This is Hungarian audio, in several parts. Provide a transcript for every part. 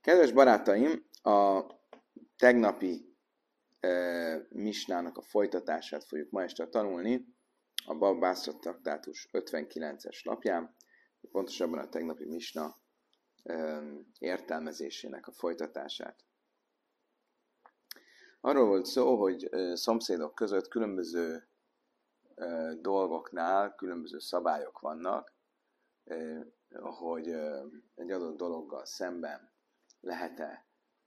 Kedves barátaim, a tegnapi misnának a folytatását fogjuk ma este tanulni a Baba Basra traktátus 59-es lapján, pontosabban a tegnapi misna értelmezésének a folytatását. Arról volt szó, hogy szomszédok között különböző dolgoknál különböző szabályok vannak, hogy egy adott dologgal szemben lehet-e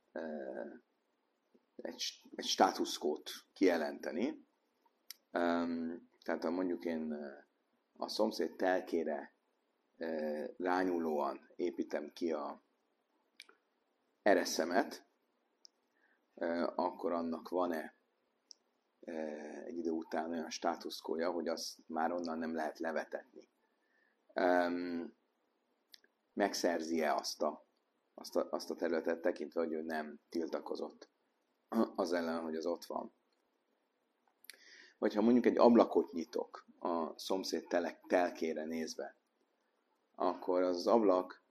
egy státuszkót kijelenteni. Tehát ha mondjuk én a szomszéd telkére rányúlóan építem ki a ereszemet, akkor annak van-e egy idő után olyan státuszkója, hogy azt már onnan nem lehet levetetni. Megszerzi-e azt a területet tekintve, hogy ő nem tiltakozott az ellen, hogy az ott van. Vagy ha mondjuk egy ablakot nyitok a szomszéd telkére nézve, akkor az ablak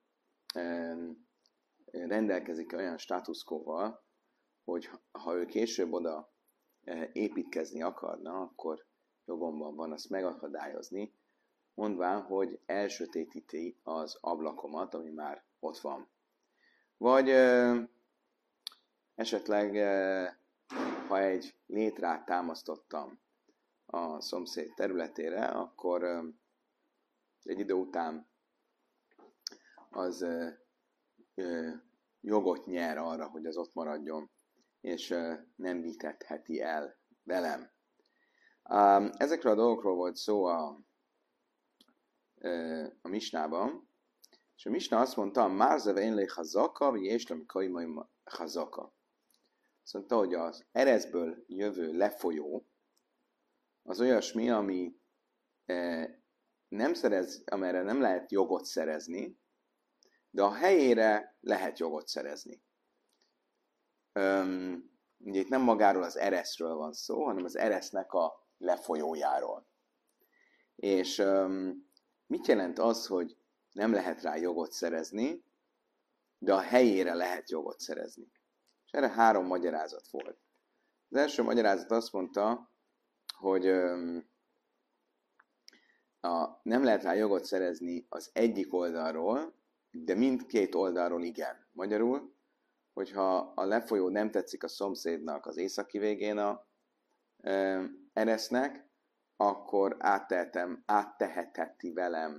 rendelkezik olyan státuszkóval, hogy ha ő később oda építkezni akarna, akkor jogomban van azt megakadályozni, mondván, hogy elsötétíti az ablakomat, ami már ott van. Vagy esetleg, ha egy létrát támasztottam a szomszéd területére, akkor egy idő után az jogot nyer arra, hogy az ott maradjon, és nem vitetheti el velem. Ezekről a dolgokról volt szó a misnában, és a misna azt mondta, Márzeve én lé hazaka, vagy éslem kaimai hazaka. Azt mondta, hogy az ereszből jövő lefolyó az olyasmi, ami amire nem lehet jogot szerezni, de a helyére lehet jogot szerezni. Ugye itt nem magáról az ereszről van szó, hanem az eresznek a lefolyójáról. És mit jelent az, hogy nem lehet rá jogot szerezni, de a helyére lehet jogot szerezni? És erre 3 magyarázat volt. Az első magyarázat azt mondta, hogy nem lehet rá jogot szerezni az egyik oldalról, de mindkét oldalról igen. Magyarul, hogyha a lefolyó nem tetszik a szomszédnak az északi végén a eresznek, akkor áttethetheti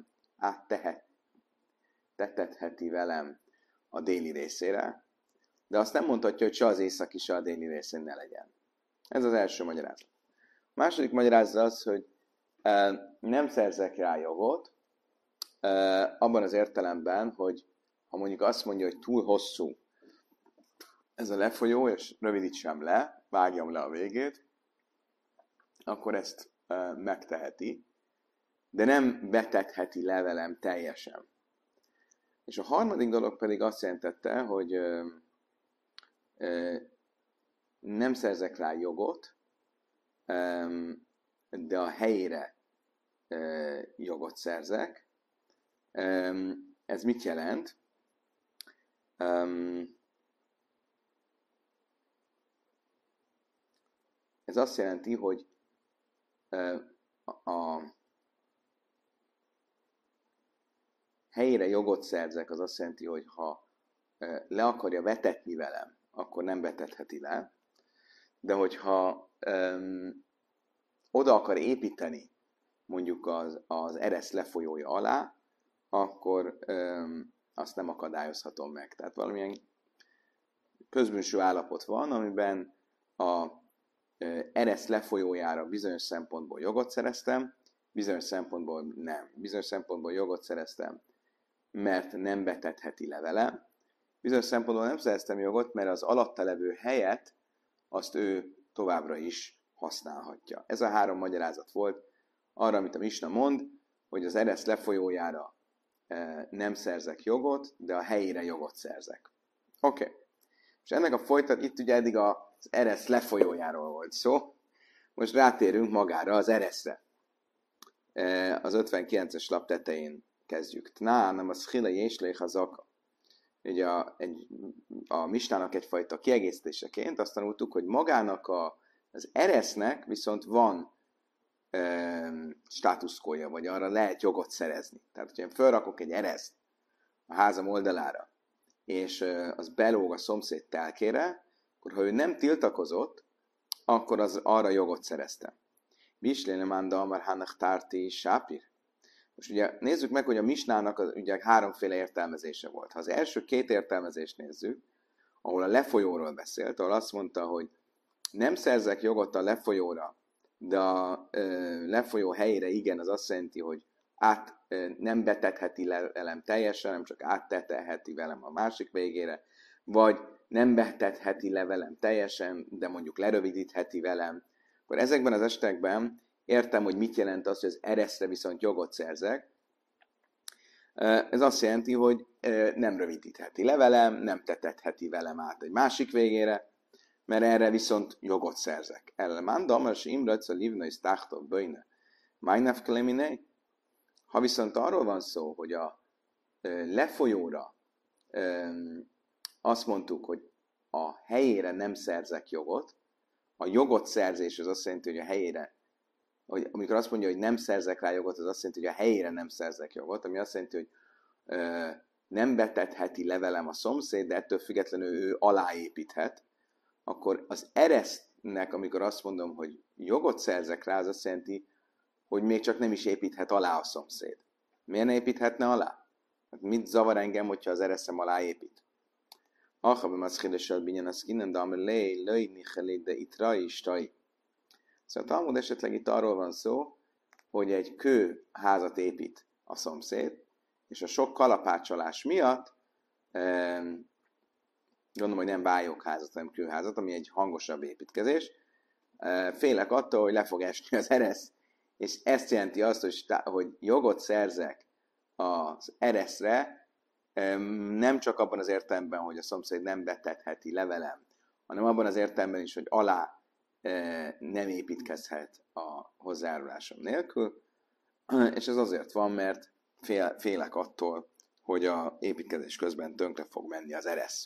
velem a déli részére, de azt nem mondhatja, hogy se az északi, se a déli részén ne legyen. Ez az első magyarázat. A második magyarázat az, hogy nem szerzek rá jogot, abban az értelemben, hogy ha mondjuk azt mondja, hogy túl hosszú ez a lefolyó, és rövidítsem le, vágjam le a végét, akkor ezt megteheti, de nem vetetheti le velem teljesen. És a harmadik dolog pedig azt jelentette, hogy nem szerzek rá jogot, de a helyére jogot szerzek. Ez mit jelent? Ez azt jelenti, hogy a helyére jogot szerzek, az azt jelenti, hogy ha le akarja vetetni velem, akkor nem vetetheti le, de hogyha oda akar építeni mondjuk az eresz lefolyója alá, akkor azt nem akadályozhatom meg. Tehát valamilyen közbenső állapot van, amiben a eresz lefolyójára bizonyos szempontból jogot szereztem, bizonyos szempontból nem. Bizonyos szempontból jogot szereztem, mert nem vetetheti le vele. Bizonyos szempontból nem szereztem jogot, mert az alatta levő helyet azt ő továbbra is használhatja. Ez a 3 magyarázat volt arra, amit a misna mond, hogy az eresz lefolyójára nem szerzek jogot, de a helyére jogot szerzek. Oké. És ennek a itt ugye eddig az eresz lefolyójáról volt szó. Most rátérünk magára az ereszre. Az 59-es lap tetején kezdjük. Tná, nem a szchila jéslé hazaka. ugye a misnának egyfajta kiegészítéseként azt tanultuk, hogy magának az eresznek viszont van státuszkója, vagy arra lehet jogot szerezni. Tehát, hogyha én felrakok egy ereszt a házam oldalára, és az belóg a szomszéd telkére, akkor ha ő nem tiltakozott, akkor az arra jogot szerezte. Misléne manda amar hanach tárti sápir. Most ugye nézzük meg, hogy a misnának ugye háromféle értelmezése volt. Ha az első két értelmezést nézzük, ahol a lefolyóról beszélt, ahol azt mondta, hogy nem szerzek jogot a lefolyóra, de a lefolyó helyére igen, az azt jelenti, hogy nem betetheti velem teljesen, nem csak átteteheti velem a másik végére, vagy nem betetheti le velem teljesen, de mondjuk lerövidítheti velem. Akkor ezekben az esetekben értem, hogy mit jelent az, hogy az ereszre viszont jogot szerzek. Ez azt jelenti, hogy nem rövidítheti le velem, nem tetetheti velem át egy másik végére, mert erre viszont jogot szerzek. Ellemandam, és imradsz a livna és táhtov böjne. Májnaf kleminei. Ha viszont arról van szó, hogy a lefolyóra azt mondtuk, hogy a helyére nem szerzek jogot, a jogot szerzés az azt jelenti, hogy a helyére, hogy amikor azt mondja, hogy nem szerzek rá jogot, az azt jelenti, hogy a helyére nem szerzek jogot, ami azt jelenti, hogy nem betetheti levelem a szomszéd, de ettől függetlenül ő aláépíthet, akkor az eresztnek, amikor azt mondom, hogy jogot szerzek rá, az azt jelenti, hogy még csak nem is építhet alá a szomszéd. Miért ne építhetne alá? Hát mit zavar engem, hogyha az ereszem alá épít? Achabim az hidesel binyen az kinen, de amelé, löjni helé, de itra is taj. Szóval Talmud esetleg itt arról van szó, hogy egy kő házat épít a szomszéd, és a sok kalapácsolás miatt, gondolom, hogy nem bályogházat, hanem kőházat, ami egy hangosabb építkezés, félek attól, hogy le fog esni az eresz, és ezt jelenti azt, hogy jogot szerzek az ereszre, nem csak abban az értelemben, hogy a szomszéd nem betetheti levelem, hanem abban az értelemben is, hogy alá nem építkezhet a hozzájárulásom nélkül, és ez azért van, mert félek attól, hogy a építkezés közben tönkre fog menni az eresz.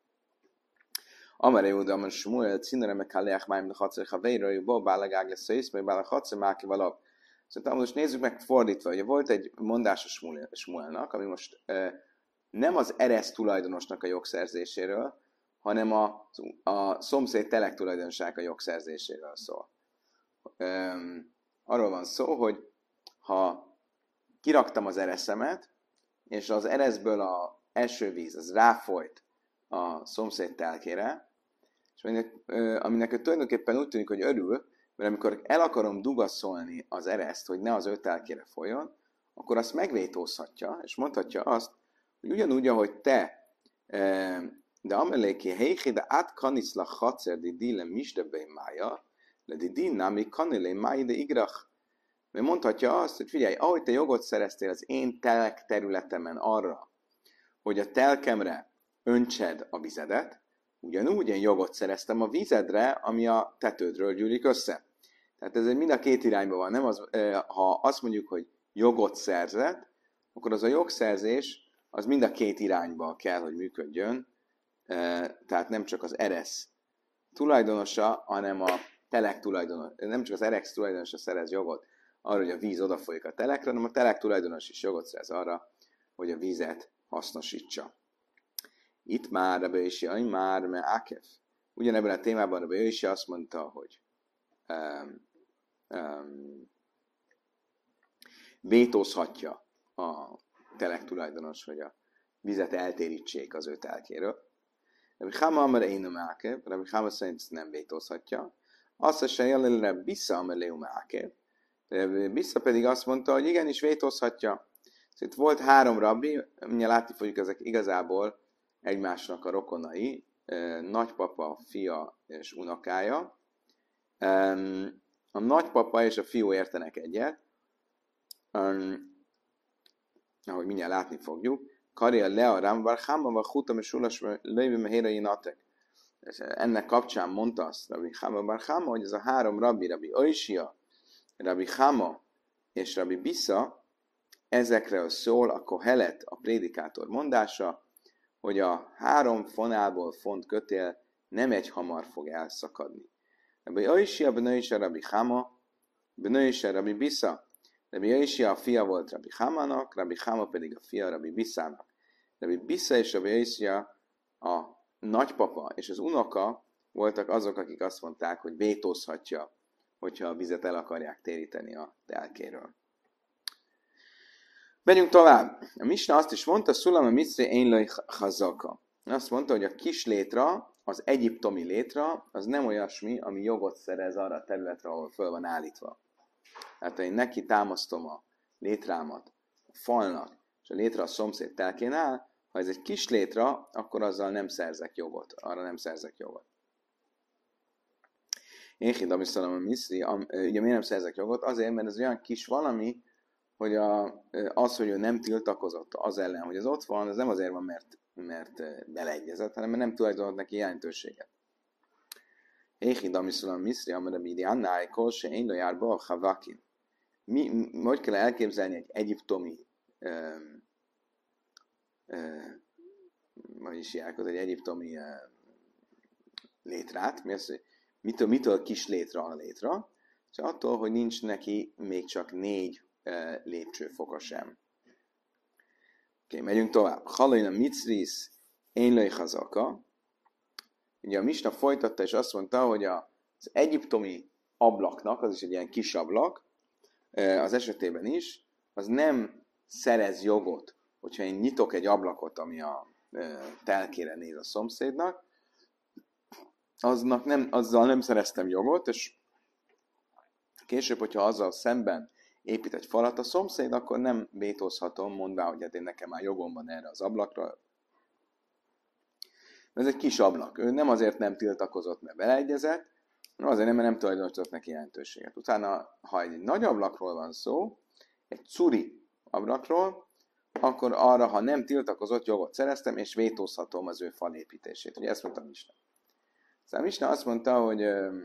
Amare Júda, Amar Smuel, Cinere meg Kalleach Máim de Hacer Haveira, Jubó, Bálegák lesz Szész, meg Báleg Hacer Máki valak. Szóval most nézzük meg fordítva, ugye volt egy mondás a Smuelnak, ami most nem az eresz tulajdonosnak a jogszerzéséről, hanem a szomszéd telek tulajdonosság a jogszerzéséről szól. Arról van szó, hogy ha kiraktam az ereszemet, és az ereszből az esővíz, az ráfolyt a szomszéd telkére, és aminek ő tulajdonképpen úgy tűnik, hogy örül, mert amikor el akarom dugaszolni az ereszt, hogy ne az ő telkére folyjon, akkor azt megvétózhatja, és mondhatja azt, hogy ugyanúgy, ahogy te, de ameléki heichi, de átkanis la hacer di dile misdebei mája, le di dinami kanilé máj de igrach. Mert mondhatja azt, hogy figyelj, ahogy te jogot szereztél az én telek területemen arra, hogy a telkemre öntsed a vizedet, ugyanúgy én jogot szereztem a vizedre, ami a tetődről gyűlik össze. Tehát ez mind a két irányban van. Nem az, ha azt mondjuk, hogy jogot szerzett, akkor az a jogszerzés az mind a két irányba kell, hogy működjön. Tehát nem csak az eresz tulajdonosa, hanem a telek tulajdonosa. Nem csak az eresz tulajdonosa szerez jogot arra, hogy a víz odafolyik a telekre, hanem a telek tulajdonos is jogot szerez arra, hogy a vízet hasznosítsa. Itt már Rabbi Yosi, már me Ákev. Ugyanebben a témában Rabbi Yosi azt mondta, hogy vétózhatja a telek tulajdonos, hogy a vizet eltérítsék az ő telkéről. Rabbi Chama amar én Ákev, Rabbi Chama szerint ezt nem vétózhatja. Azt se jelenleg Bissza amar Leum Ákev. Bissza pedig azt mondta, hogy igenis vétózhatja. Szóval itt volt három rabbi, mindjárt látni fogjuk, ezek igazából egymásnak a rokonai, nagypapa, fia és unokája. A nagypapa és a fiú értenek egyet, ahogy mindjárt látni fogjuk. Karia Lea Rambar Hámava Hutam és Ulas Lévi Mehérei Natek. Ennek kapcsán mondta azt Rabbi Chama bar Chama, hogy ez a három rabbi, Rabbi Oishia, Rabbi Chama és Rabbi Bissza, ezekről szól a Kohelet, a prédikátor mondása, hogy a 3 fonálból font kötél nem egy hamar fog elszakadni. Rabbi Oishia bnei Isha Rabbi Chama, bnei Isha Rabbi Bisa. Rabbi Oishia a fia volt Rabbi Chamának, Rabbi Chama pedig a fia Rabbi Biszának. Rabbi Bisa és Rabbi Oishia a nagypapa és az unoka voltak azok, akik azt mondták, hogy vétózhatja, hogyha a vizet el akarják téríteni a telkéről. Megyünk tovább. A Misna azt is mondta, Szulam a Miszri Einlai Chazaka. Azt mondta, hogy a kis létra, az egyiptomi létra, az nem olyasmi, ami jogot szerez arra a területre, ahol föl van állítva. Tehát, ha én neki támasztom a létrámat a falnak, és a létra a szomszéd telkén áll, ha ez egy kis létra, akkor azzal nem szerzek jogot. Arra nem szerzek jogot. Én hidam is Szulam a Miszri, ugye miért nem szerzek jogot? Azért, mert ez olyan kis valami, hogy az, hogy ő nem tiltakozott az ellen, hogy az ott van, az nem azért van, mert beleegyezett, hanem mert nem tulajdonolt neki jelentőséget. Éhid amiszulam miszri, amire bídi annáj, kolse én járba a havakin. Hogy kell elképzelni egy egyiptomi egy egyiptomi létrát, mitől kis létra a létra, és attól, hogy nincs neki még csak 4 lépcsőfoka sem. Oké, megyünk tovább. Halajna mitzris énlői hazaka. Ugye a Misna folytatta, és azt mondta, hogy az egyiptomi ablaknak, az is egy ilyen kis ablak, az esetében is, az nem szerez jogot, hogyha én nyitok egy ablakot, ami a telkére néz a szomszédnak, azzal nem szereztem jogot, és később, hogyha azzal szemben épít egy falat a szomszéd, akkor nem vétózhatom, mondvá, hogy hát én nekem már jogom van erre az ablakra. Ez egy kis ablak. Ő nem azért nem tiltakozott, mert beleegyezett, hanem azért nem tulajdonított neki jelentőséget. Utána, ha egy nagy ablakról van szó, egy curi ablakról, akkor arra, ha nem tiltakozott, jogot szereztem, és vétózhatom az ő falépítését. Ugye ezt mondta Misna. Szóval Misna azt mondta, hogy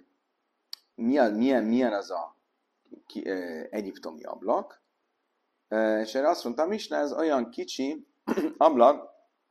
milyen az a egyiptomi ablak, és erre azt mondta, Misna, ez olyan kicsi ablak,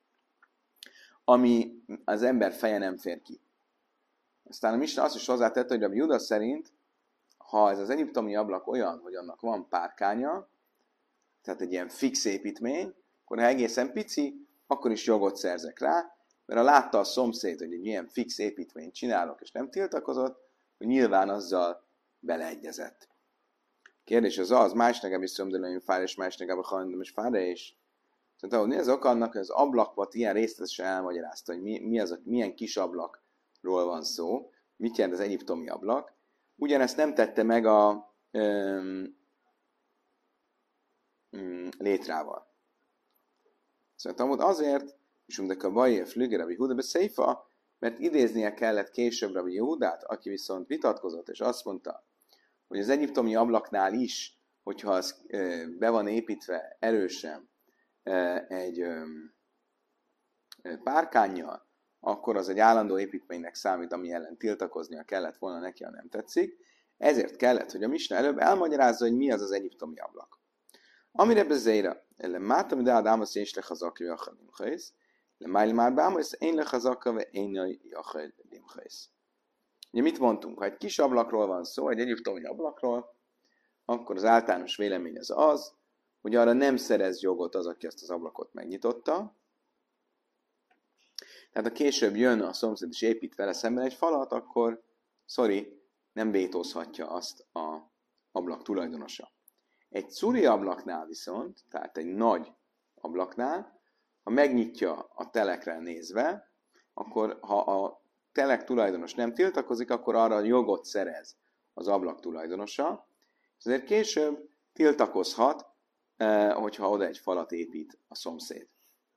ami az ember feje nem fér ki. Aztán a Misna azt is hozzátette, hogy a Júda szerint, ha ez az egyiptomi ablak olyan, hogy annak van párkánya, tehát egy ilyen fix építmény, akkor ha egészen pici, akkor is jogot szerzek rá, mert ha látta a szomszéd, hogy egy ilyen fix építményt csinálok, és nem tiltakozott, hogy nyilván azzal beleegyezett. Kérdés az, másnegebb is szömdölőjünk fár, és másnegebb a hajlandom is fár, és szóval, mi az oka annak, hogy az ablakot ilyen részletesen elmagyarázta, hogy milyen kis ablakról van szó, mit jelent az egyiptomi ablak. Ugyanezt nem tette meg a létrával. Szóval azért, és a Baje Flüger, Rabbi Huda Beszéfa, mert idéznie kellett később Rabbi Jehudát, aki viszont vitatkozott, és azt mondta, hogy az egyiptomi ablaknál is, hogyha az be van építve erősen egy párkánnyal, akkor az egy állandó építménynek számít, ami ellen tiltakoznia kellett volna neki, ha nem tetszik. Ezért kellett, hogy a Misna előbb elmagyarázza, hogy mi az az egyiptomi ablak. Amire bezéra, mátam ide ádámasz és lehazakja a limchaisz, lemájl már bámasz, én lehazakja, ve én a limchaisz. Ugye mit mondtunk? Ha egy kis ablakról van szó, egy egyiptomi ablakról, akkor az általános vélemény az, hogy arra nem szerez jogot az, aki ezt az ablakot megnyitotta. Tehát ha később jön a szomszéd és épít vele szemben egy falat, akkor nem vétózhatja azt az ablak tulajdonosa. Egy curi ablaknál viszont, tehát egy nagy ablaknál, ha megnyitja a telekre nézve, akkor ha a telek tulajdonos nem tiltakozik, akkor arra jogot szerez az ablak tulajdonosa, és ezért később tiltakozhat, hogyha oda egy falat épít a szomszéd.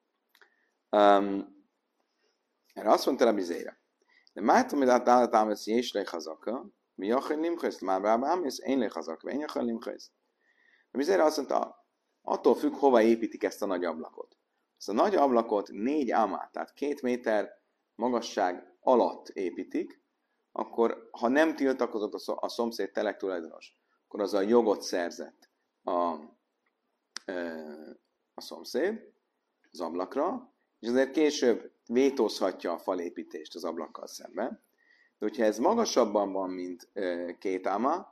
Erre azt mondta Rabbi Zéra. De mátom, hogy átállítámesz és lehazaka, mi jachel limchesz, már bábámész, én lehazaka, én jachel limchesz. Rabbi Zéra azt mondta, attól függ, hova építik ezt a nagy ablakot. Ezt a nagy ablakot 4 amá, tehát 2 méter magasság alatt építik, akkor ha nem tiltakozott a szomszéd telek tulajdonos, akkor az a jogot szerzett a szomszéd az ablakra, és ezért később vétózhatja a falépítést az ablakkal szemben. De hogyha ez magasabban van, mint 2 áma,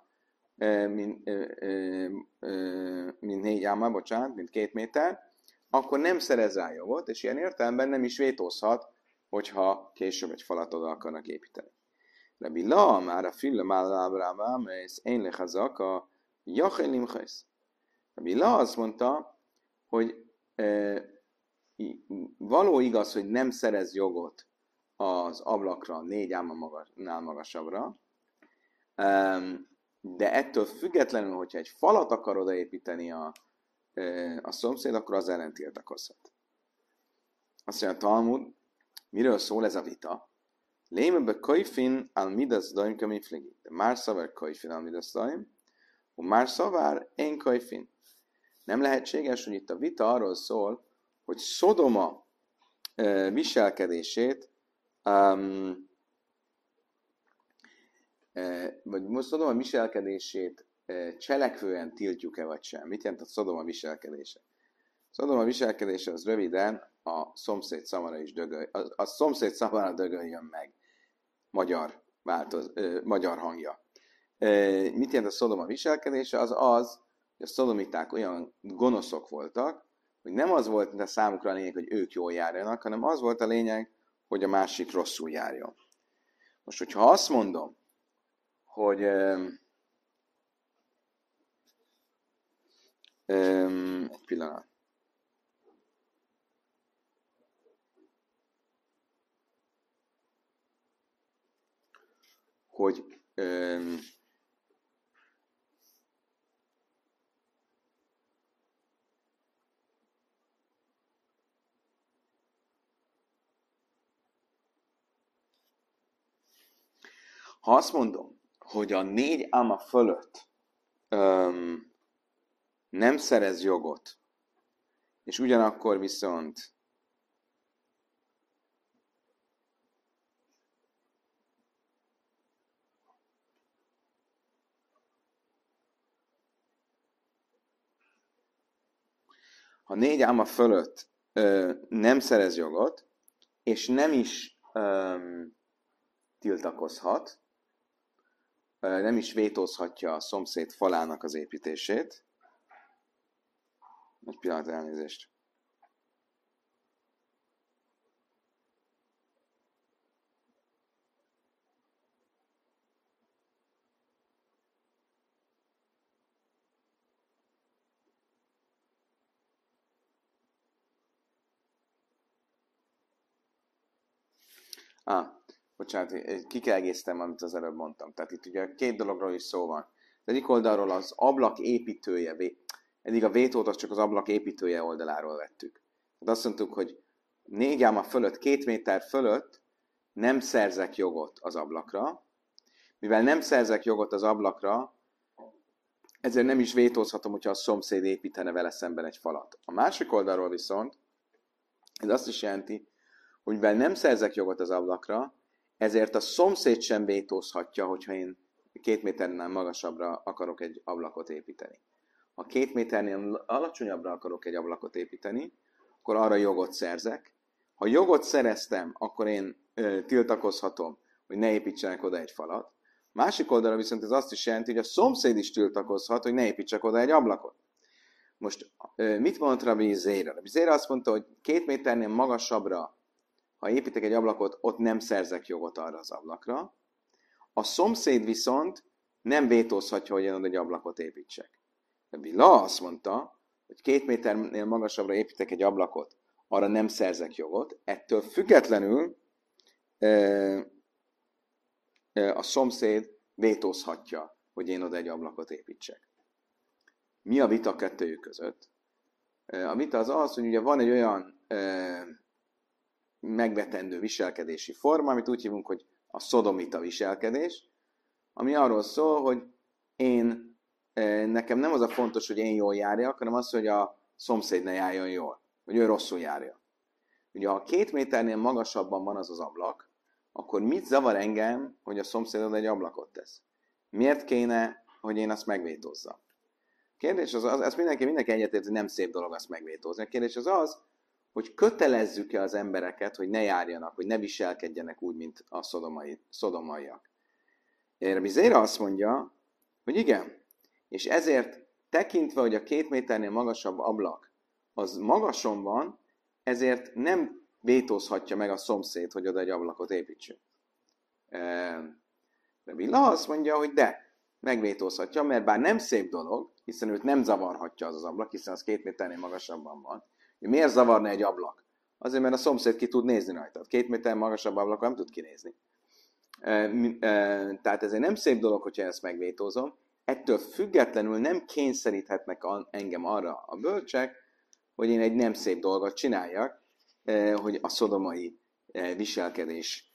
mint 4 áma, bocsánat, mint 2 méter, akkor nem szerez rá jogot, és ilyen értelemben nem is vétózhat, hogyha később egy falat oda akarnak építeni. Rabbi La, már a fille málábrává, mert én lehazak a jachelim hajsz. Rabbi La azt mondta, hogy való igaz, hogy nem szerez jogot az ablakra 4 ámnál magasabbra, de ettől függetlenül, hogyha egy falat akar odaépíteni a szomszéd, akkor az ellen tiltakozhat. Azt mondja a Talmud, miről szól ez a vita? Lémebe kajfin al midas daim kamiflegi. De már szavar kajfin al midas daim, már szavár én kajfin. Nem lehetséges, hogy itt a vita arról szól, hogy Szodoma viselkedését, vagy Szodoma viselkedését cselekvően tiltjuk-e vagy sem. Mit jelent a Szodoma viselkedése? Szodoma viselkedése az röviden a szomszéd szavára is a szomszéd szavára dögöljön meg. Magyar hangja. Mit jelent a Szodoma viselkedése? Az, hogy a szodomiták olyan gonoszok voltak, hogy nem az volt a számukra a lényeg, hogy ők jól járjanak, hanem az volt a lényeg, hogy a másik rosszul járjon. Most, hogyha azt mondom, hogy egy pillanat. Hogy ha azt mondom, hogy a 4 áma fölött nem szerez jogot, és ugyanakkor viszont ha 4 áma fölött nem szerez jogot, és nem is tiltakozhat, nem is vétózhatja a szomszéd falának az építését. Egy pillanat, elnézést. Bocsánat, ki kell egésztem, amit az előbb mondtam. Tehát itt ugye 2 dologról is szó van. Az egyik oldalról az ablak építője, eddig a vétót az csak az ablak építője oldaláról vettük. Tehát azt mondtuk, hogy 4 áma fölött, 2 méter fölött nem szerzek jogot az ablakra. Mivel nem szerzek jogot az ablakra, ezért nem is vétózhatom, hogyha a szomszéd építene vele szemben egy falat. A másik oldalról viszont ez azt is jelenti, hogy mivel nem szerzek jogot az ablakra, ezért a szomszéd sem vétózhatja, hogyha én 2 méternél magasabbra akarok egy ablakot építeni. Ha 2 méternél alacsonyabbra akarok egy ablakot építeni, akkor arra jogot szerzek. Ha jogot szereztem, akkor én tiltakozhatom, hogy ne építsenek oda egy falat. Másik oldalra viszont ez azt is jelenti, hogy a szomszéd is tiltakozhat, hogy ne építsek oda egy ablakot. Most mit mondott Rabbi Zéra? Rabbi Zéra azt mondta, hogy 2 méternél magasabbra, ha építek egy ablakot, ott nem szerzek jogot arra az ablakra. A szomszéd viszont nem vétózhatja, hogy én oda egy ablakot építsek. Rabbi La azt mondta, hogy 2 méternél magasabbra építek egy ablakot, arra nem szerzek jogot. Ettől függetlenül a szomszéd vétózhatja, hogy én oda egy ablakot építsek. Mi a vita kettőjük között? A vita az az, hogy ugye van egy olyan megvetendő viselkedési forma, amit úgy hívunk, hogy a szodomita viselkedés, ami arról szól, hogy nekem nem az a fontos, hogy én jól járjak, hanem az, hogy a szomszéd ne járjon jól, hogy ő rosszul járja. Ugye ha 2 méternél magasabban van az az ablak, akkor mit zavar engem, hogy a szomszédod egy ablakot tesz? Miért kéne, hogy én azt megvétózzam? Kérdés az, ezt mindenki egyetért, hogy nem szép dolog azt megvétózni. A kérdés az, hogy kötelezzük-e az embereket, hogy ne járjanak, hogy ne viselkedjenek úgy, mint a szodomaiak. Rabbi Zéra azt mondja, hogy igen, és ezért tekintve, hogy a 2 méternél magasabb ablak az magason van, ezért nem vétózhatja meg a szomszéd, hogy oda egy ablakot építsünk. Rabbi La azt mondja, hogy de, megvétózhatja, mert bár nem szép dolog, hiszen őt nem zavarhatja az ablak, hiszen az 2 méternél magasabban van. Miért zavarna egy ablak? Azért, mert a szomszéd ki tud nézni rajta. 2 méter magasabb ablak nem tud kinézni. Tehát ezért nem szép dolog, hogyha ezt megvétózom. Ettől függetlenül nem kényszeríthetnek engem arra a bölcsek, hogy én egy nem szép dolgot csináljak, hogy a szodomai viselkedés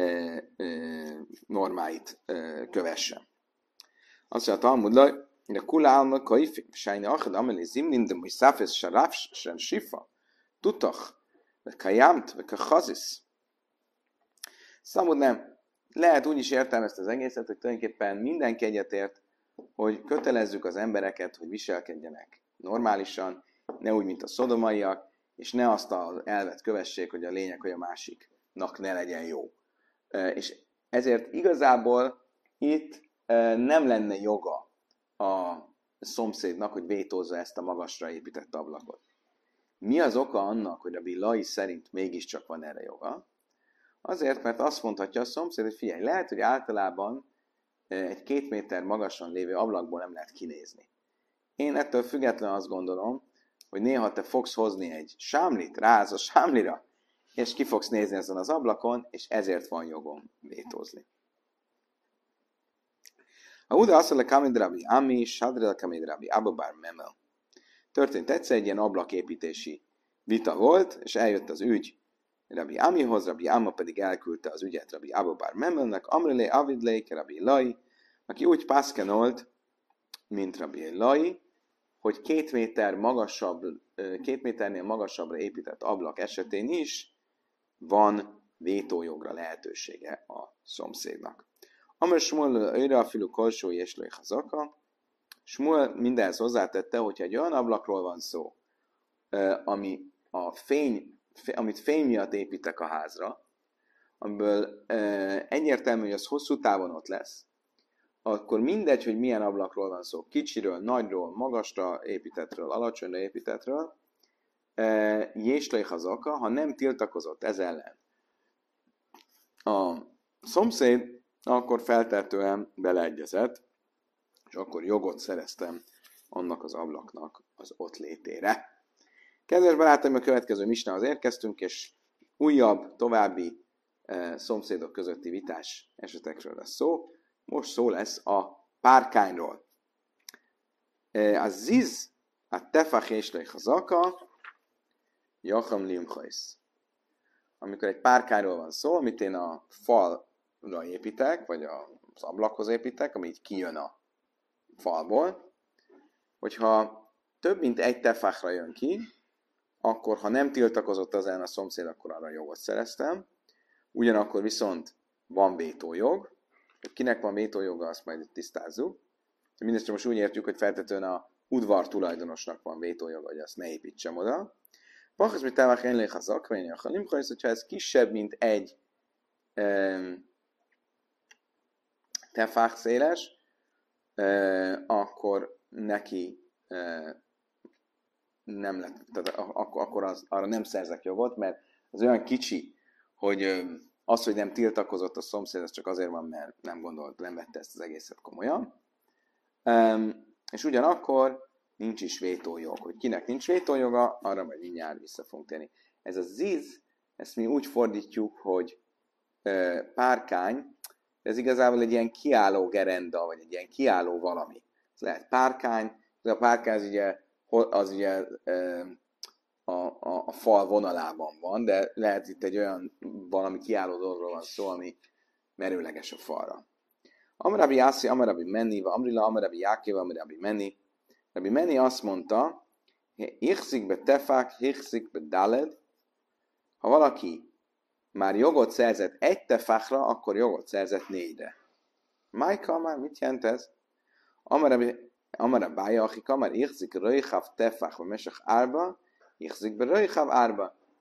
normáit kövessem. Azt mondja a Talmud, hogy a kula alma kaifim, sajni achad ameli zimnim, de most száfesz saraf sen sifa, tutach, vagy kajamt, vagy kachazis. Számod nem. Lehet úgy is értelmezni az egészet, hogy tulajdonképpen mindenki egyetért, hogy kötelezzük az embereket, hogy viselkedjenek normálisan, ne úgy, mint a szodomaiak, és ne azt az elvet kövessék, hogy a lényeg, hogy a másiknak ne legyen jó. És ezért igazából itt nem lenne joga a szomszédnak, hogy vétózza ezt a magasra épített ablakot. Mi az oka annak, hogy a Bilai szerint mégiscsak van erre joga? Azért, mert azt mondhatja a szomszéd, hogy figyelj, lehet, hogy általában egy 2 méter magasan lévő ablakból nem lehet kinézni. Én ettől függetlenül azt gondolom, hogy néha te fogsz hozni egy sámlit, ráz a sámlira, és ki fogsz nézni ezen az ablakon, és ezért van jogom vétózni. A Uda azt mondja, Kamid Rabbi Ami, Sadrel Kamid Rabbi Abubár Memel. Történt egyszer egy ilyen ablaképítési vita volt, és eljött az ügy Rabbi Amihoz, Rabbi Amma pedig elküldte az ügyet Rabbi Abubár Memelnek, Amrele Avidlei, Rabbi Lai, aki úgy pászkenolt, mint Rabbi Lai, hogy 2 méter magasabb, 2 méternél magasabbra épített ablak esetén is van vétójogra lehetősége a szomszédnak. Amar Smuel őre a filu kolsói és lőj hazaka. Smuel mindenhez hozzátette, hogyha egy olyan ablakról van szó, amit fény miatt építek a házra, amiből egyértelmű, hogy az hosszú távon ott lesz, akkor mindegy, hogy milyen ablakról van szó, kicsiről, nagyról, magasra építettről, alacsonyra építettről, jéslej hazaka, ha nem tiltakozott ez ellen a szomszéd, akkor feltehetően beleegyezett, és akkor jogot szereztem annak az ablaknak az ott létére. Kedves barátaim, a következő misnához érkeztünk, és újabb, további szomszédok közötti vitás esetekről lesz szó. Most szó lesz a párkányról. A ziz, a tefach és lejchazaka, jacham limchajsz. Amikor egy párkányról van szó, amit én a falra építek, vagy az ablakhoz építek, ami így kijön a falból, hogyha több mint egy tefachra jön ki, akkor ha nem tiltakozott az ellen a szomszéd, akkor arra jogot szereztem. Ugyanakkor viszont van vétójog. Kinek van vétójoga, azt majd tisztázzuk. Mindezt most úgy értjük, hogy feltetően a udvar tulajdonosnak van vétójoga, hogy azt ne építsem oda. Pachas mit távák enlék az akvényi a halimkajsz, hogyha ez kisebb, mint egy tefák széles, akkor neki nem lett, tehát akkor arra nem szerzek jogot, mert az olyan kicsi, hogy az, hogy nem tiltakozott a szomszéd, az csak azért van, mert nem vette ezt az egészet komolyan. És ugyanakkor nincs is vétójog. Hogy kinek nincs vétójoga, arra majd mindjárt vissza fogunk térni. Ez a ziz, ezt mi úgy fordítjuk, hogy párkány, ez igazából egy ilyen kiálló gerenda, vagy egy ilyen kiálló valami. Ez lehet párkány, de a párkány az ugye a fal vonalában van, de lehet itt egy olyan valami kiálló dologról van szó, ami merőleges a falra. Amarabi Yászi, Amarabi Menni, Amrila, Amarabi Jákéva, Amarabi Menni. Rabbi Menni azt mondta, hichzik be tefák, hichzik be daled. Ha valaki már jogot szerzett egy tefákra, akkor jogot szerzett 4-re. Májka, már mit jelent ez? Amarabája, akik amar hichzik röjhav tefák, vagy mesek árba, hichzik be röjhav árba.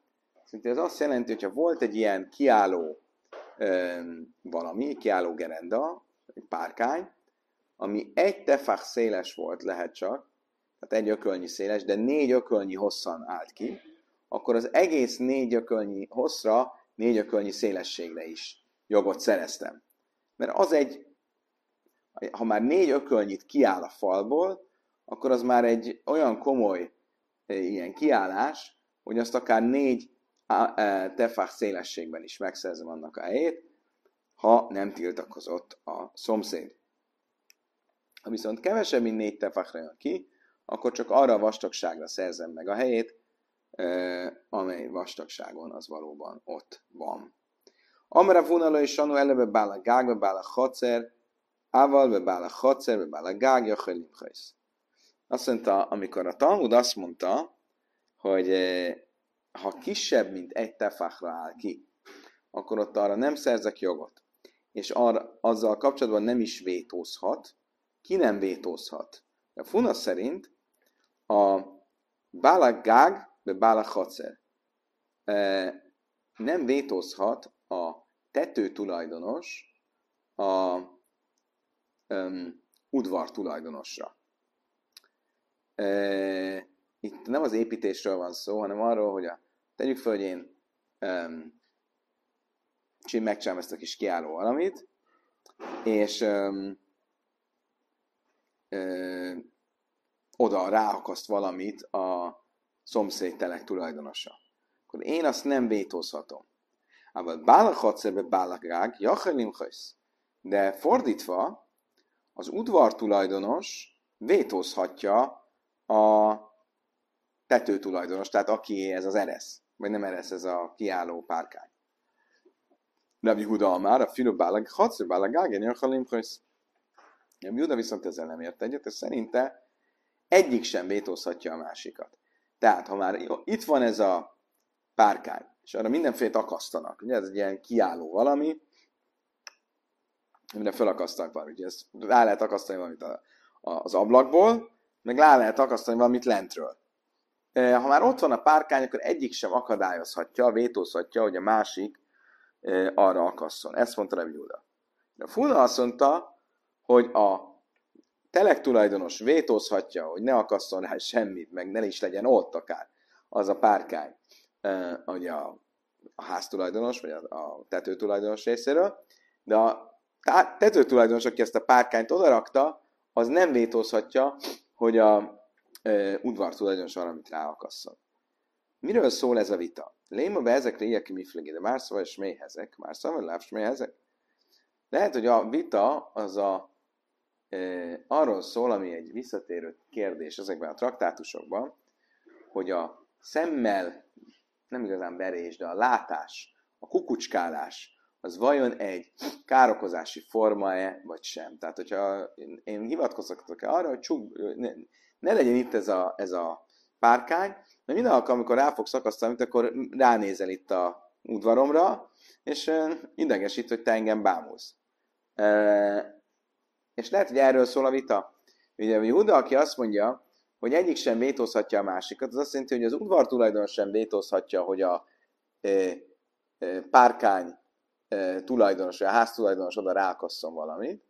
Szerintem ez azt jelenti, hogyha volt egy ilyen kiálló valami, kiálló gerenda, egy párkány, ami egy tefach széles volt, lehet csak, tehát egy ökölnyi széles, de 4 ökölnyi hosszan állt ki, akkor az egész 4 ökölnyi hosszra, 4 ökölnyi szélességre is jogot szereztem. Mert az egy, ha már 4 ökölnyit kiáll a falból, akkor az már egy olyan komoly ilyen kiállás, hogy azt akár 4 tefach szélességben is megszerzem annak a helyét, ha nem tiltakozott a szomszéd. Ha viszont kevesebb, mint 4 tefachra jön ki, akkor csak arra a vastagságra szerzem meg a helyét, amely vastagságon az valóban ott van. Amara vunaló és sanu eleve bála gágbe bála hacer, ával bála hacer, bála gágja, limchajsz. Azt mondta, amikor a Talmud azt mondta, hogy ha kisebb, mint 1 tefachra áll ki, akkor ott arra nem szerzek jogot. És azzal kapcsolatban nem is vétózhat. Ki nem vétózhat? A Funa szerint a Bálak Gág, vagy Bálak Hacer nem vétózhat a tető tulajdonos a udvar tulajdonosra. Itt nem az építésről van szó, hanem arról, hogy tegyük fel, hogy én megcsinálom ezt a kis kiálló valamit, és oda ráakaszt valamit a szomszéd telek tulajdonosa. Akkor én azt nem vétózhatom. Ával bálakhatszerbe bálakrág, jachelimchajsz. De fordítva, az udvar tulajdonos vétózhatja a tető tulajdonos, tehát aki ez az eresz, vagy nem eresz, ez a kiálló párkány. Rabbi Huda már, a filu bálakhatszerbe bálakrág, jachelimchajsz. Rabbi Huda viszont ezzel nem ért egyet, és szerinte egyik sem vétózhatja a másikat. Tehát, ha már itt van ez a párkány, és arra mindenfélét akasztanak, ugye ez egy ilyen kiálló valami, amire felakasztanak valamit. Ugye ezt rá lehet akasztani valamit az ablakból, meg rá lehet akasztani valamit lentről. Ha már ott van a párkány, akkor egyik sem akadályozhatja, vétózhatja, hogy a másik arra akasszon. Ezt mondta Rabbi Huda. A Funa azt mondta, hogy a telek tulajdonos vétózhatja, hogy ne akasszon rá semmit, meg ne is legyen ott akár az a párkány, ugye a háztulajdonos, vagy a tetőtulajdonos részéről, de a tetőtulajdonos, aki ezt a párkányt odarakta, az nem vétózhatja, hogy a udvartulajdonos valamit ráakasszon. Miről szól ez a vita? Léma be ezekre ilyeki miflegi, de már szóval smélyhezek, már szóval láv smélyhezek. Lehet, hogy a vita az arról szól, ami egy visszatérő kérdés ezekben a traktátusokban, hogy a szemmel, nem igazán verés, de a látás, a kukucskálás, az vajon egy károkozási forma-e, vagy sem. Tehát, hogyha én hivatkozhatok arra, hogy ne legyen itt ez a párkány, mert minden alkalommal, amikor rá fogsz akasztani, akkor ránézel itt a udvaromra, és idegesít, hogy te engem bámulsz. És lehet, hogy erről szól a vita. Ugye a Huda, aki azt mondja, hogy egyik sem vétózhatja a másikat, az azt jelenti, hogy az udvar tulajdonos sem vétózhatja, hogy a párkány tulajdonos, vagy a ház tulajdonos oda ráakasszon valamit.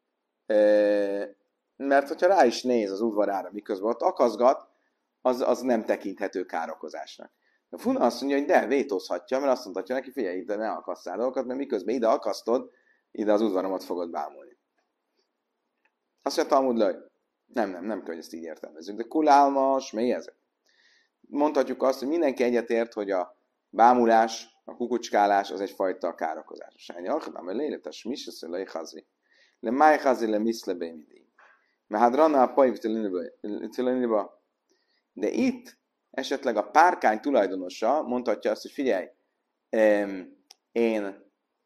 Mert hogyha rá is néz az udvarára, miközben ott akaszgat, az nem tekinthető károkozásnak. A Funa azt mondja, hogy de, vétózhatja, mert azt mondhatja neki, figyelj, ide ne akasszál dolgokat, mert miközben ide akasztod, ide az udvaromat fogod bámulni. Azt mondja Talmud, hogy nem kell, hogy ezt így értelmezzük, de kulálmas, mi ezek? Mondhatjuk azt, hogy mindenki egyetért, hogy a bámulás, a kukucskálás az egyfajta károkozás. Sányi alkadám, hogy léletes, mi se szülei hazi. Le máj hazi, le miszle bémidi. Mert hát ranna a pajv tüleniba. De itt esetleg a párkány tulajdonosa mondhatja azt, hogy figyelj, én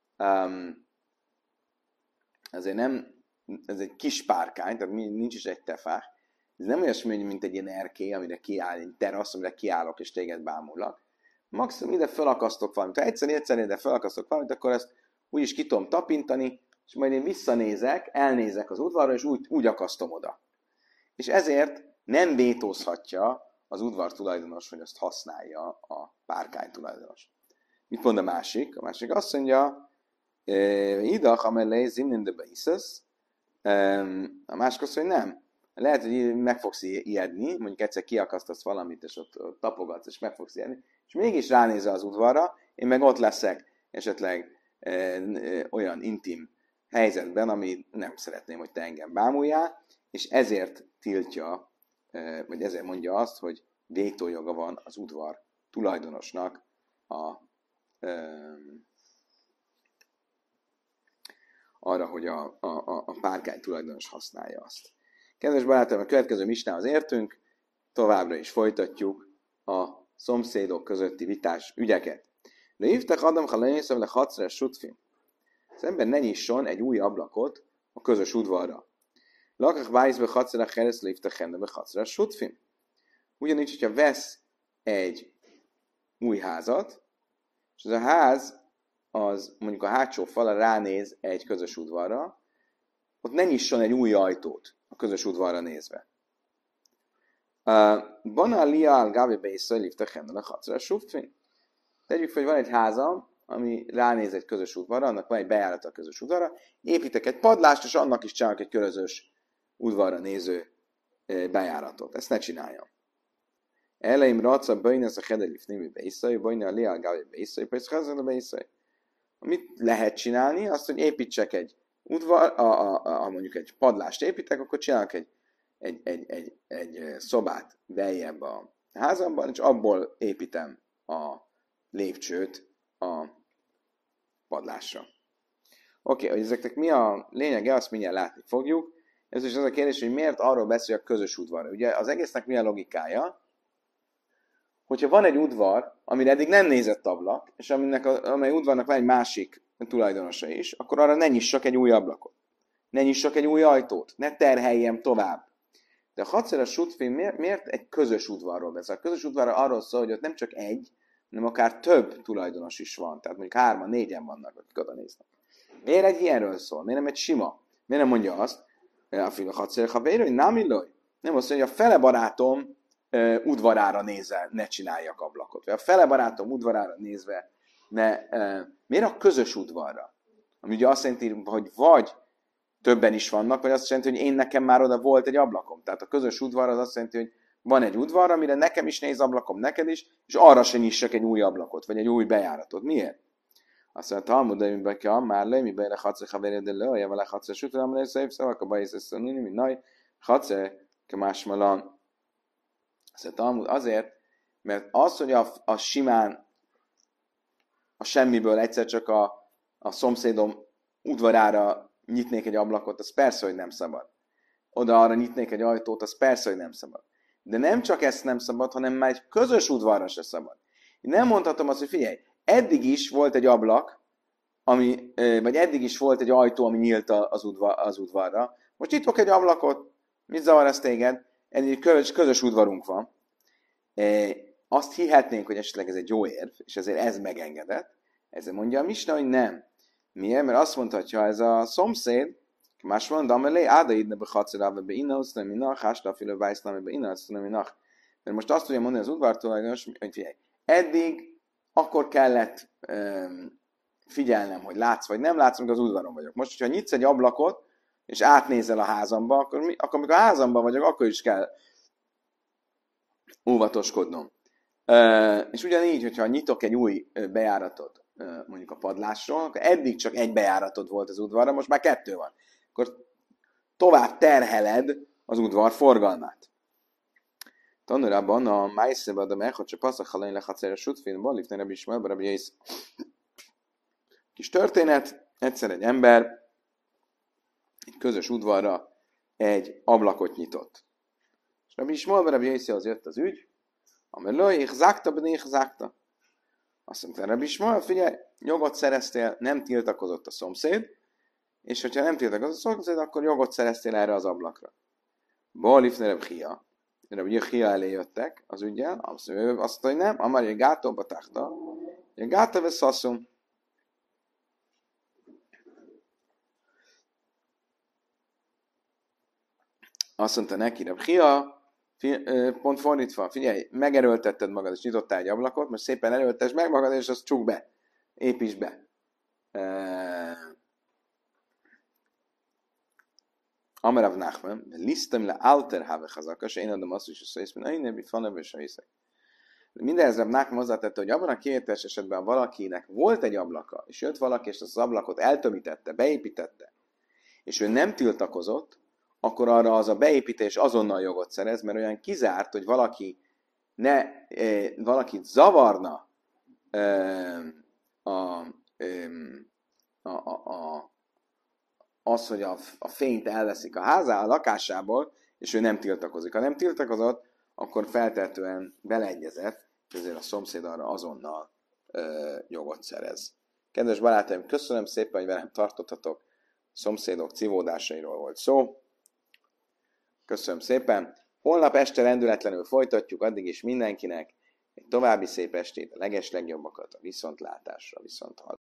azért nem, ez egy kis párkány, tehát nincs is egy tefák. Ez nem olyasmi, mint egy ilyen erkély, amire kiáll, egy terasz, amire kiállok és téged bámullak. Maximum ide felakasztok valamit. Ha egyszer ide felakasztok valamit, akkor ezt úgyis ki tudom tapintani, és majd én visszanézek, elnézek az udvarra, és úgy akasztom oda. És ezért nem vétózhatja az udvar tulajdonos, hogy azt használja a párkány tulajdonos. Mit mond a másik? A másik azt mondja, idach amelé zimnin de beises. A másik azt mondja, hogy nem. Lehet, hogy meg fogsz ijedni, mondjuk egyszer kiakasztasz valamit, és ott tapogatsz, és meg fogsz ijedni, és mégis ránézel az udvarra, én meg ott leszek esetleg olyan intim helyzetben, ami nem szeretném, hogy te engem bámuljál, és ezért tiltja, vagy ezért mondja azt, hogy vétójoga van az udvar tulajdonosnak arra, hogy a párkány tulajdonos használja azt. Kedves barátaim, a következő misnához értünk, továbbra is folytatjuk a szomszédok közötti vitás ügyeket. De hívtak Adam Halanyészem le hatszeres sutfim. Az ember ne nyisson egy új ablakot a közös udvarra. Lakach bájzbe hatszeres heres le hívtak hendebe hatszeres sutfim. Ugyanígy, hogyha vesz egy új házat, és ez a ház, az mondjuk a hátsó fala ránéz egy közös udvarra, ott ne nyisson egy új ajtót a közös udvarra nézve. Bana lial gavi beiszel hívtak hendebe hatszeres sutfim. Tegyük fel, hogy van egy házam, ami ránéz egy közös udvarra, annak van egy bejárata a közös udvarra, építek egy padlást, és annak is csinálok egy közös udvarra néző bejáratot. Ezt ne csináljam. Eleim raca bajnasz a hedelif némi beiszai, bajna a lialgávi beiszai, pedig hazad a beiszai. Mit lehet csinálni? Azt, hogy építsek egy udvar, mondjuk egy padlást építek, akkor csinálok egy szobát beljebb a házamban, és abból építem a lépcsőt a padlásra. Oké, hogy ezeknek mi a lényege, azt mindjárt látni fogjuk. Ez is az a kérdés, hogy miért arról beszél a közös udvarra. Ugye az egésznek mi a logikája? Hogyha van egy udvar, amire eddig nem nézett ablak, és amely udvarnak van egy másik tulajdonosa is, akkor arra ne nyissak egy új ablakot. Ne nyissak egy új ajtót. Ne terheljem tovább. De a hatszeres sutfin miért egy közös udvarról beszél? A közös udvarra arról szól, hogy ott nem csak egy, hanem akár több tulajdonos is van. Tehát mondjuk 3, 4 vannak, akik oda néznek. Miért egy ilyenről szól? Miért nem egy sima? Miért nem mondja azt, a fila hatszeres havér, hogy nem illoj? Nem azt mondja, a fele barátom udvarára nézve ne csináljak ablakot. Vagy a fele barátom udvarára nézve miért a közös udvarra? Ami ugye azt jelenti, hogy vagy többen is vannak, vagy azt jelenti, hogy én nekem már oda volt egy ablakom. Tehát a közös udvar az azt jelenti, hogy van egy udvar, amire nekem is néz ablakom, neked is, és arra se nyissak egy új ablakot, vagy egy új bejáratot. Miért? Azt mondja, Talmud, de miben kell, már le, miben le hatsz, ha vered le, olyan vele hatsz, és utána amely szép szavak, a bajsz, ezt mondani, mint nagy, hatsz, kemásmalan. Azt mondja, Talmud, azért, mert az, hogy a simán, a semmiből egyszer csak a szomszédom udvarára nyitnék egy ablakot, az persze, hogy nem szabad. Oda arra nyitnék egy ajtót, az persze, hogy nem szabad. De nem csak ezt nem szabad, hanem már egy közös udvarra se szabad. Én nem mondhatom azt, hogy figyelj, eddig is volt egy ablak, vagy eddig is volt egy ajtó, ami nyílt az udvarra. Most nyitok egy ablakot, mit zavar ez téged? Egy közös udvarunk van. Azt hihetnénk, hogy esetleg ez egy jó érv, és ezért ez megengedett. Ezért mondja a Misna, hogy nem. Miért? Mert azt mondhatja, ez a szomszéd, más mondom, hogy ádaidne be hacerába be inna, azt nem minach, hásra fülő vájszláme be inna, azt nem minach. Mert most azt tudja mondani az udvartulajdonos, hogy figyelj, eddig akkor kellett figyelnem, hogy látsz vagy nem látsz, amikor az udvaron vagyok. Most, hogyha nyitsz egy ablakot, és átnézel a házamba, akkor amikor a házamban vagyok, akkor is kell óvatoskodnom. És ugyanígy, hogyha nyitok egy új bejáratot, mondjuk a padlásról, akkor eddig csak egy bejáratod volt az udvarra, most már 2 van. Akkor tovább terheled az udvar forgalmát. Tanulában a májszében a mechot se passzak halani lehatszeres sutfén, balifne Rabbi Ismael, Rabbi Jész. Kis történet, egyszer egy ember egy közös udvarra egy ablakot nyitott. És Rabbi Ismael, Rabbi Jészhez jött az ügy, amelől ich zákta, benne ich zákta. Azt mondta, Rabbi Ismael, figyelj, jogot szereztél, nem tiltakozott a szomszéd, és hogyha nem tiltakozott a szomszéd, akkor jogot szereztél erre az ablakra. Balifne Rabbi Chia. Rabbi Chia elé jöttek az ügyel, azt mondta, hogy nem, amarja gátóba tágta, gáta veszaszum. Azt mondta neki Rabbi Chia, Pont fordítva, figyelj, megerőltetted magad, és nyitottál egy ablakot, most szépen erőltesd meg magad, és azt csukd be. Építsd be. Amarav Nachman, lisztem le alter have hazakas, én adom azt is, hogy szóval mint én bifana és hiszek. Mindenhez Rav Nachman hozzátette, hogy abban a kivételes esetben valakinek volt egy ablaka, és jött valaki, és az ablakot eltömítette, beépítette, és ő nem tiltakozott, akkor arra az a beépítés azonnal jogot szerez, mert olyan kizárt, hogy valakit zavarna az, hogy a fényt elveszik a lakásából, és ő nem tiltakozik. Ha nem tiltakozott, akkor feltehetően beleegyezett, és ezért a szomszéd arra azonnal jogot szerez. Kedves barátaim, köszönöm szépen, hogy velem tartottatok. Szomszédok civódásairól volt szó. Köszönöm szépen. Holnap este rendületlenül folytatjuk, addig is mindenkinek egy további szép estét, a legeslegjobbakat, a viszontlátásra, viszonthallásra.